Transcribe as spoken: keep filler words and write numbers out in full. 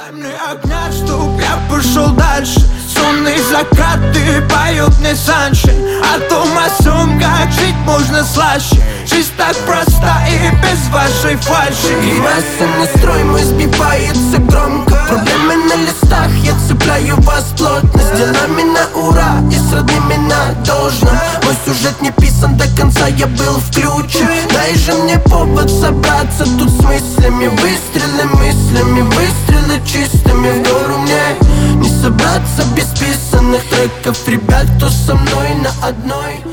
Мне огня, чтоб я пошел дальше. Сонные закаты поют мне саншин о том, о сём, как жить можно слаще. Жизнь так проста и без вашей фальши. И масса настрой мой сбивается громко. Проблемы на листах, я цепляю вас плотно. С делами на ура и с родными на должном. Мой сюжет не писан до конца, я был включен. Дай же мне повод собраться тут с мыслями. Выстрелы мыслями, выстрелы чистыми в гору мне. Не собраться без писанных треков. Ребят, кто со мной на одной.